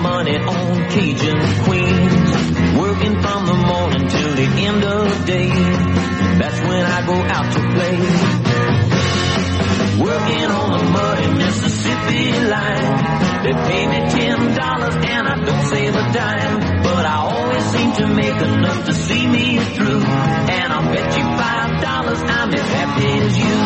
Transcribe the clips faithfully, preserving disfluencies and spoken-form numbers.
money on Cajun queens, working from the morning till the end of day. That's when I go out to play. Working on the muddy Mississippi line. They pay me ten dollars and I don't save a dime, but I always seem to make enough to see me through. And I'll bet you five dollars I'm as happy as you.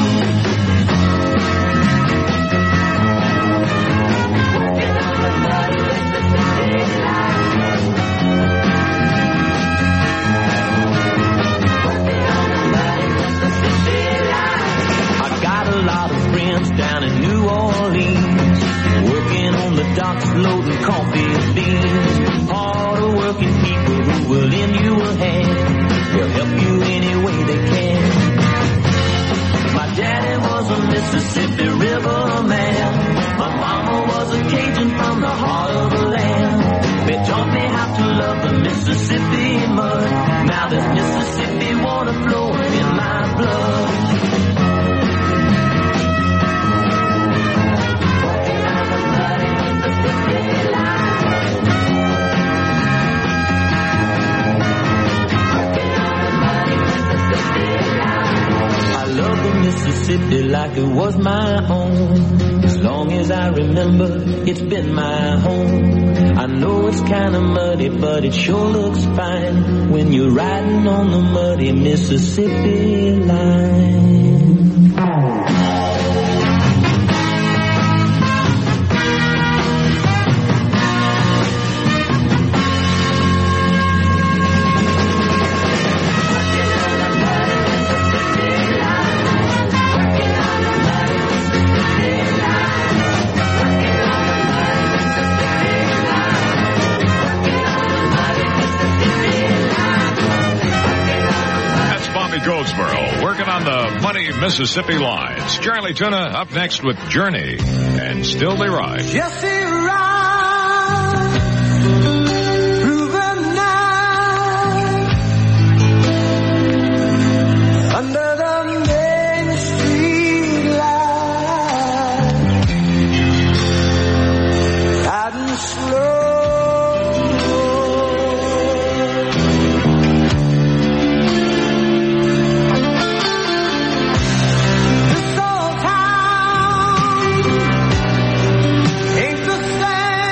Down in New Orleans, working on the docks, loading coffee and beans. Hard working people who will lend you a hand. They'll help you any way they can. My daddy was a Mississippi River man. My mama was a Cajun from the heart of the land. They taught me how to love the Mississippi mud. Now there's Mississippi water flowing in my blood. Mississippi like it was my own. As long as I remember, it's been my home. I know it's kinda muddy, but it sure looks fine when you're riding on the muddy Mississippi line. Goldsboro, working on the muddy Mississippi lines. Charlie Tuna up next with Journey and Still They Ride. Yes, they ride through the night under the main street light, riding slow. Ain't the same.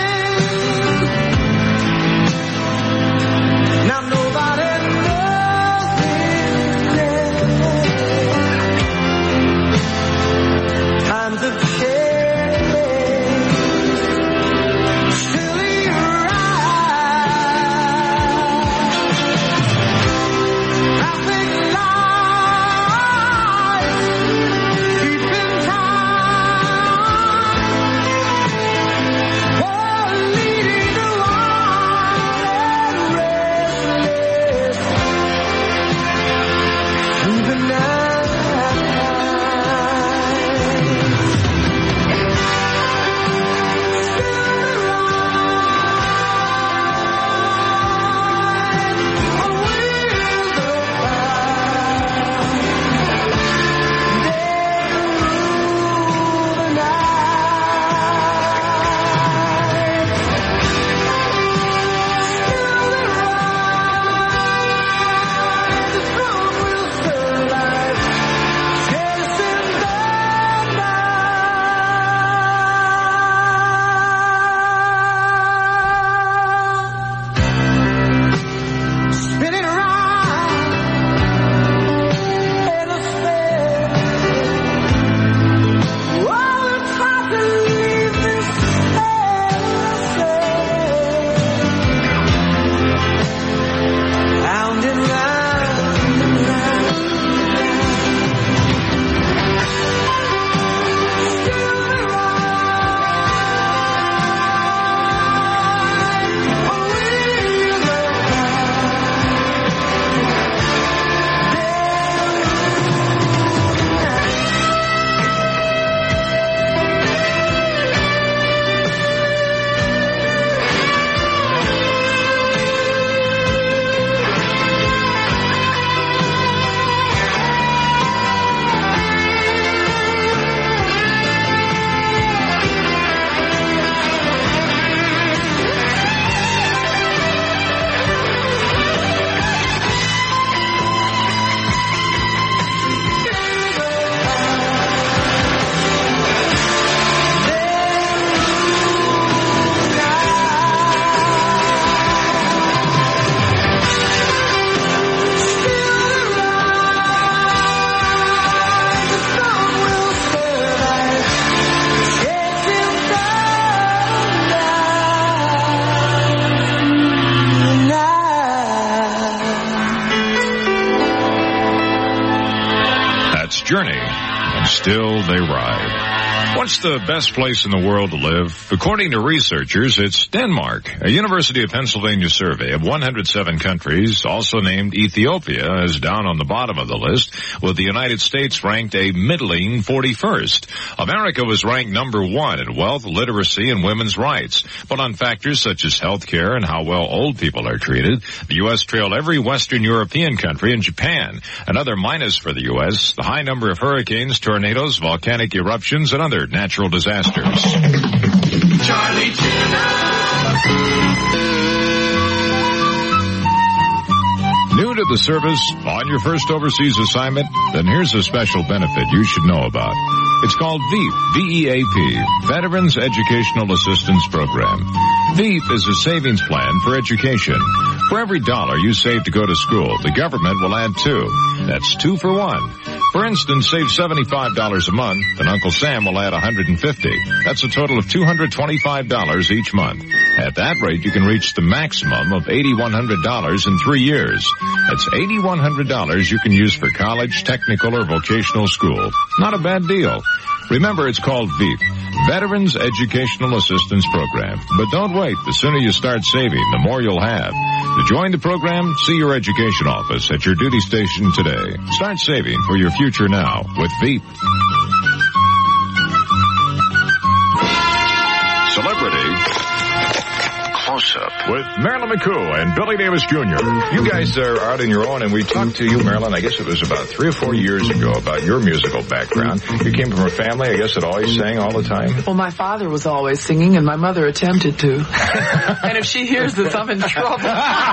still they ride. What's the best place in the world to live? According to researchers, it's Denmark. A University of Pennsylvania survey of one hundred seven countries, also named Ethiopia, is down on the bottom of the list, with the United States ranked a middling forty-first. America was ranked number one in wealth, literacy, and women's rights. But on factors such as health care and how well old people are treated, the U S trailed every Western European country and Japan. Another minus for the U S, the high number of hurricanes, tornadoes, volcanic eruptions, and other natural disasters. Charlie New to the service, on your first overseas assignment, then here's a special benefit you should know about. It's called VEAP, V E A P, Veterans Educational Assistance Program. VEAP is a savings plan for education. For every dollar you save to go to school, the government will add two. That's two for one. For instance, save seventy-five dollars a month, and Uncle Sam will add one hundred fifty dollars. That's a total of two hundred twenty-five dollars each month. At that rate, you can reach the maximum of eight thousand one hundred dollars in three years. That's eight thousand one hundred dollars you can use for college, technical, or vocational school. Not a bad deal. Remember, it's called VEAP, Veterans Educational Assistance Program. But don't wait. The sooner you start saving, the more you'll have. To join the program, see your education office at your duty station today. Start saving for your future now with VEAP. Celebrity Close-Up with Marilyn McCoo and Billy Davis Junior You guys are out on your own, and we talked to you, Marilyn, I guess it was about three or four years ago, about your musical background. You came from a family, I guess, that always sang all the time? Well, my father was always singing, and my mother attempted to. And if she hears this, I'm in trouble.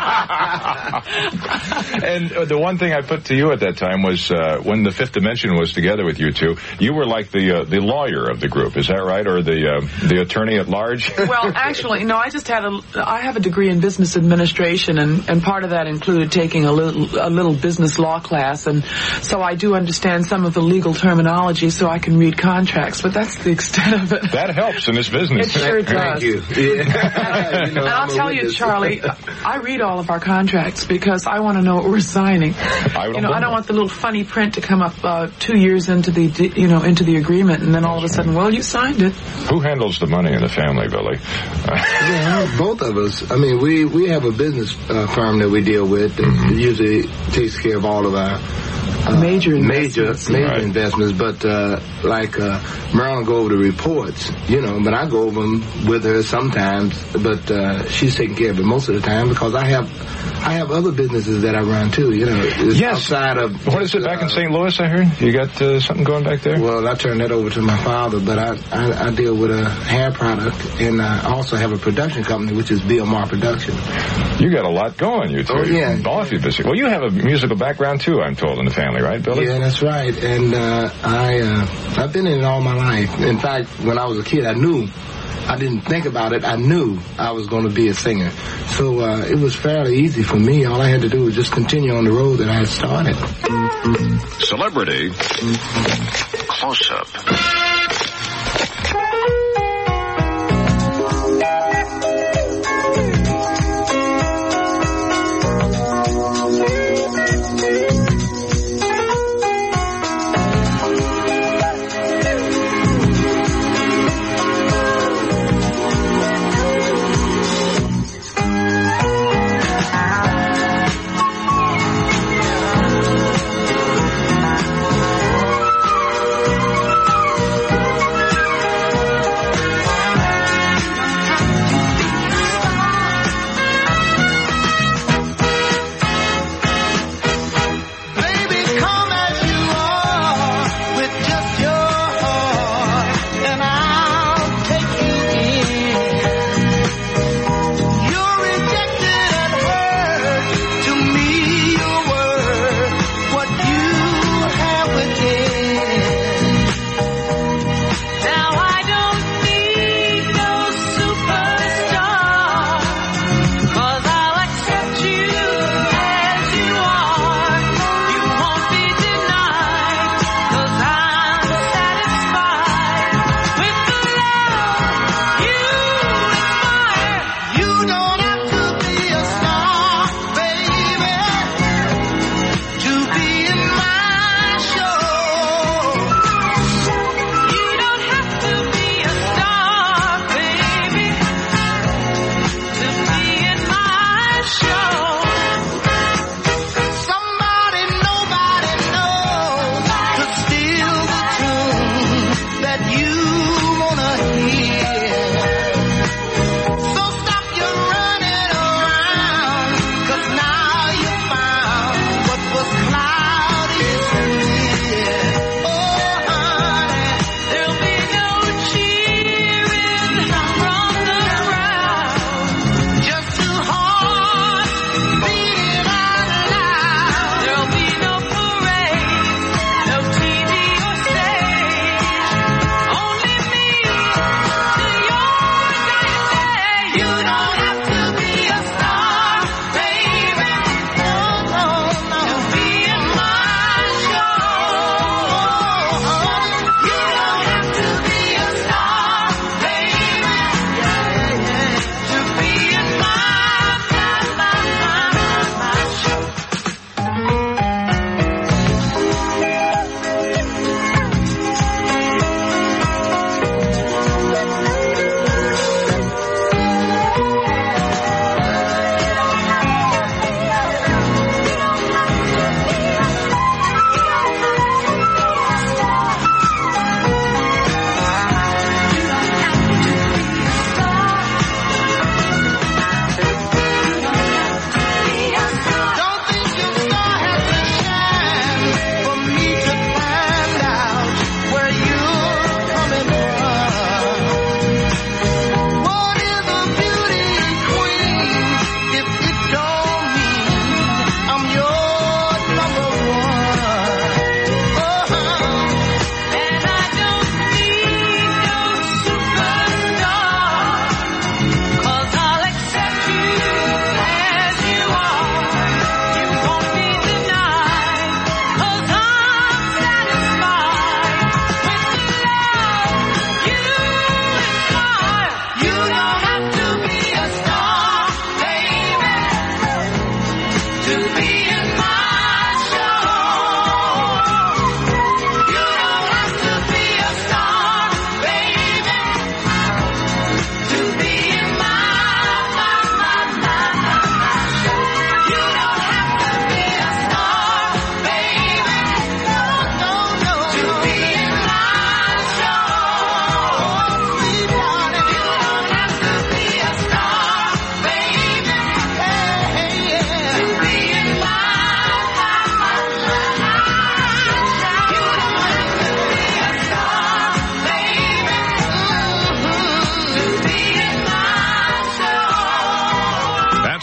And uh, the one thing I put to you at that time was uh, when the Fifth Dimension was together with you two, you were like the uh, the lawyer of the group, is that right? Or the uh, the attorney at large? Well, actually, no, I just had a, I have a degree in business administration, and, and part of that included taking a little, a little business law class, and so I do understand some of the legal terminology, so I can read contracts, but that's the extent of it. That helps in this business. It sure does. Thank you. Yeah. you know, and I'll I'm tell you, Charlie, I read all of our contracts because I want to know what we're signing. I don't you know, I don't that. want the little funny print to come up uh, two years into the, you know, into the agreement, and then all of a sudden, well, you signed it. Who handles the money in the family, Billy? Yeah, both of us. I mean, we, we have a business uh, firm that we deal with that mm-hmm. usually takes care of all of our uh, major major investments. major right. investments. But uh, like uh, Marilyn go over the reports, you know, but I go over them with her sometimes. But uh, she's taking care of it most of the time because I have I have other businesses that I run too. You know, it's yes. outside of what is it back uh, in Saint Louis? I heard you got uh, something going back there. Well, I turned that over to my father, but I I, I deal with a hair product, and I also have a production company, which is B M R Production. You got a lot going, you two. Oh, yeah. All of you busy. Well, you have a musical background, too, I'm told, in the family, right, Billy? Yeah, that's right. And uh, I, uh, I've been in it all my life. In fact, when I was a kid, I knew, I didn't think about it, I knew I was going to be a singer. So uh, it was fairly easy for me. All I had to do was just continue on the road that I had started. Celebrity Close-Up.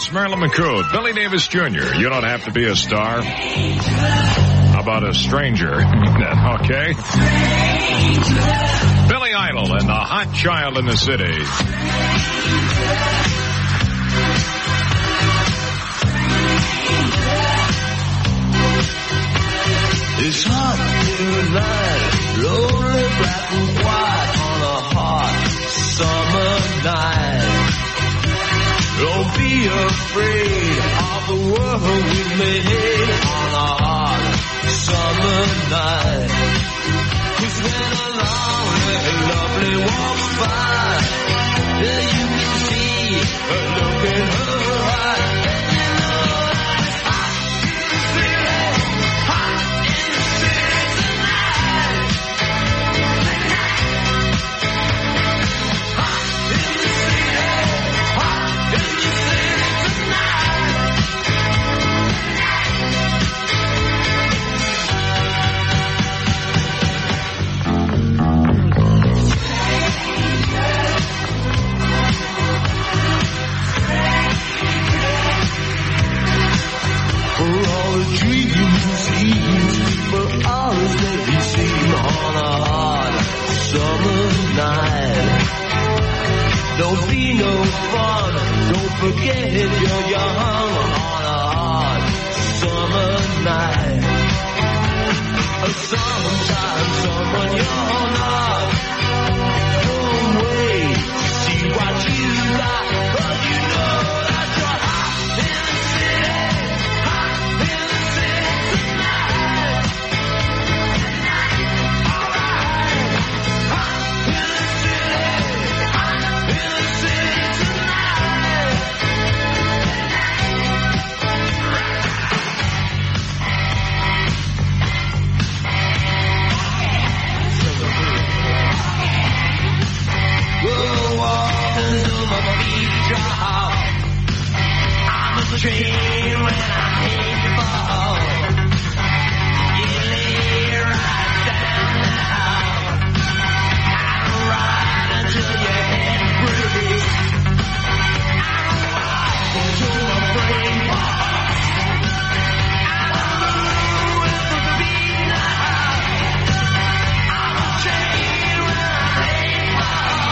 It's Marilyn McCoo, Billy Davis Junior You don't have to be a star. How about a stranger? Okay. Billy Idol and the Hot Child in the City. It's hot tonight, lonely black and white on a hot summer night. Don't be afraid of the world we made on a hot summer night. 'Cause when a lonely, lovely walks by, yeah, you can see a look in her eye. Don't be no fun, don't forget you're young on a hot summer night. Sometimes someone you're not, don't wait to see what you got, 'cause you know that you're hot in the city, hot in the city tonight. Alright, hot in the city, hot in the city tonight. We'll walk until my feet drop. I'm a train when I hate to fall. You lay right down now. I'll ride until your head breaks. I'll walk until my brain falls. I'll move with the beat now. I'm a train when I hate to fall.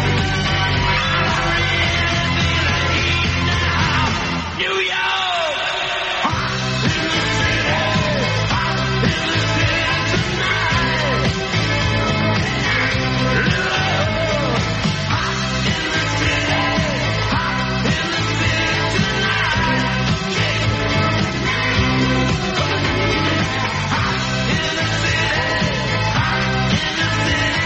New York, hot in the city, hot in the city tonight. Love, hot in the city, hot in the city tonight. Hot in the city, hot in the city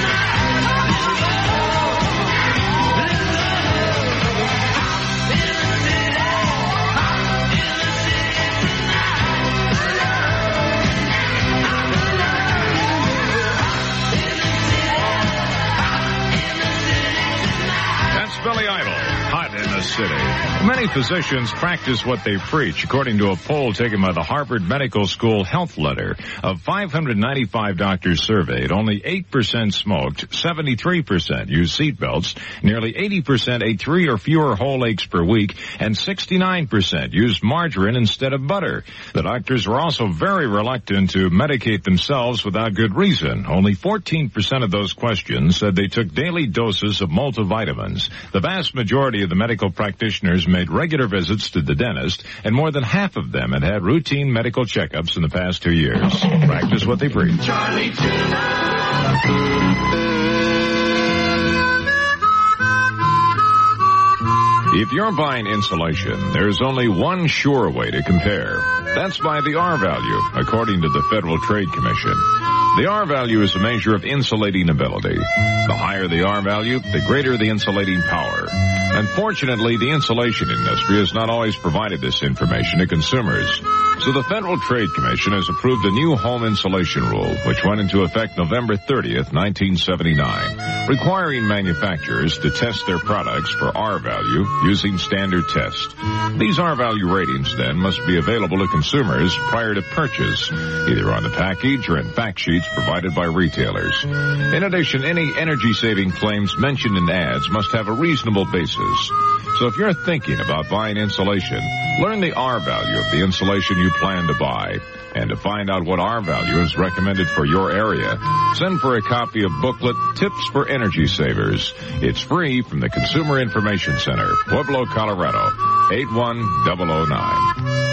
That's Billy Idol, Hot in the City. Many physicians practice what they preach, according to a poll taken by the Harvard Medical School Health Letter. Of five hundred ninety-five doctors surveyed, only eight percent smoked, seventy-three percent used seatbelts, nearly eighty percent ate three or fewer whole eggs per week, and sixty-nine percent used margarine instead of butter. The doctors were also very reluctant to medicate themselves without good reason. Only fourteen percent of those questioned said they took daily doses of multivitamins. The vast majority of the medical practitioners made regular visits to the dentist, and more than half of them had had routine medical checkups in the past two years. Practice what they preach. Charlie tonight. If you're buying insulation, there's only one sure way to compare. That's by the R value, according to the Federal Trade Commission. The R value is a measure of insulating ability. The higher the R value, the greater the insulating power. Unfortunately, the insulation industry has not always provided this information to consumers. So the Federal Trade Commission has approved a new home insulation rule, which went into effect November thirtieth, nineteen seventy-nine, requiring manufacturers to test their products for R value using standard tests. These R-value ratings, then, must be available to consumers prior to purchase, either on the package or in fact sheets provided by retailers. In addition, any energy-saving claims mentioned in ads must have a reasonable basis. So if you're thinking about buying insulation, learn the R-value of the insulation you plan to buy. And to find out what R-value is recommended for your area, send for a copy of booklet Tips for Energy Savers. It's free from the Consumer Information Center, Pueblo, Colorado, eight one zero zero nine.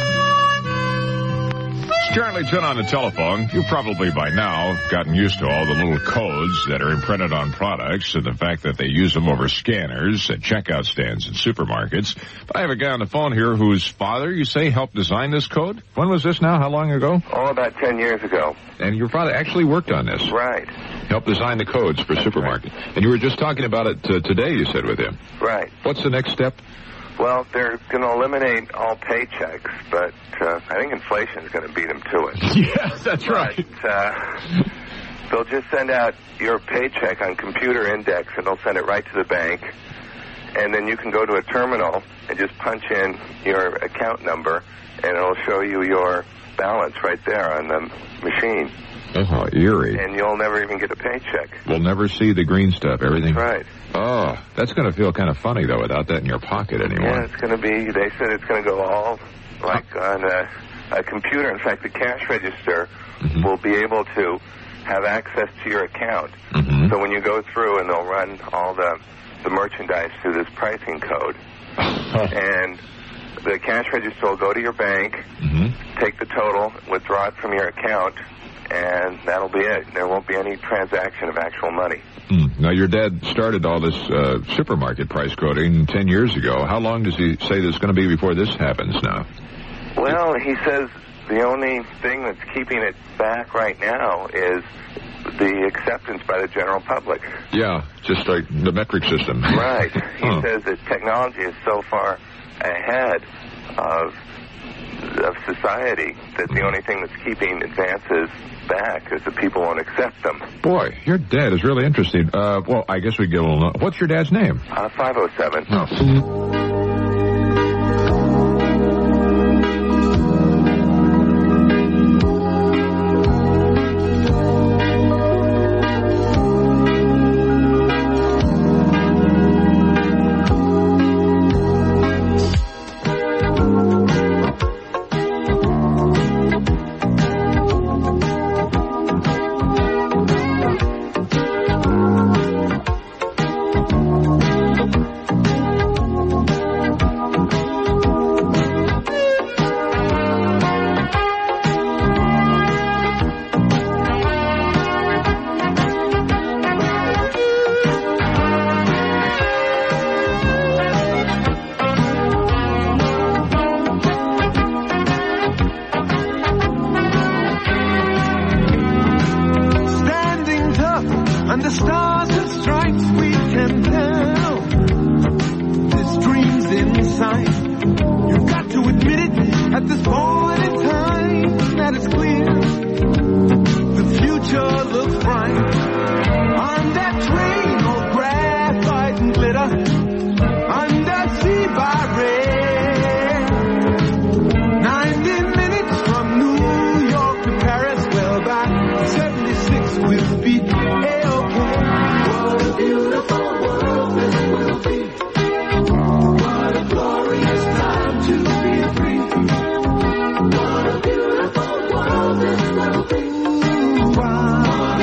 Charlie Chin on the telephone. You probably by now have gotten used to all the little codes that are imprinted on products and the fact that they use them over scanners at checkout stands in supermarkets. But I have a guy on the phone here whose father, you say, helped design this code? When was this now? How long ago? Oh, about ten years ago. And your father actually worked on this? Right. Helped design the codes for supermarkets. Right. And you were just talking about it uh, today, you said, with him. Right. What's the next step? Well, they're going to eliminate all paychecks, but uh, I think inflation is going to beat them to it. Yes, that's right. But, uh, they'll just send out your paycheck on computer index, and they'll send it right to the bank. And then you can go to a terminal and just punch in your account number, and it'll show you your balance right there on the machine. Oh, how eerie. And you'll never even get a paycheck. We'll never see the green stuff, everything. Right. Oh, that's going to feel kind of funny, though, without that in your pocket anymore. Yeah, it's going to be, they said it's going to go all like on a, a computer. In fact, the cash register mm-hmm. will be able to have access to your account. Mm-hmm. So when you go through, and they'll run all the, the merchandise through this pricing code. And the cash register will go to your bank, mm-hmm. take the total, withdraw it from your account, and that'll be it. There won't be any transaction of actual money. Mm. Now, your dad started all this uh, supermarket price coding ten years ago. How long does he say this is going to be before this happens now? Well, he says the only thing that's keeping it back right now is the acceptance by the general public. Yeah, just like the metric system. Right. He huh. says that technology is so far ahead of of society that the only thing that's keeping advances back is that people won't accept them. Boy, your dad is really interesting. Uh, well, I guess we get a little... What's your dad's name? Uh, five oh seven. Oh. Wow.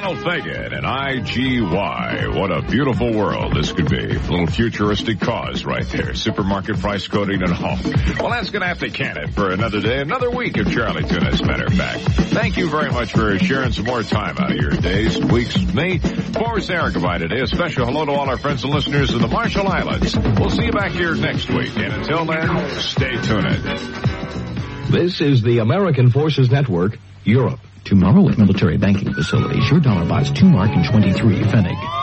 Ronald Fagan and I G Y. What a beautiful world this could be. A little futuristic cause right there. Supermarket price coding and all. Well, that's going to have to can it for another day, another week of Charlie Tuna, as a matter of fact. Thank you very much for sharing some more time out of your days, weeks with me. Forrest Aragavai today. A special hello to all our friends and listeners in the Marshall Islands. We'll see you back here next week. And until then, stay tuned. This is the American Forces Network, Europe. Tomorrow at Military Banking Facilities, your dollar buys two mark and twenty-three Pfennig.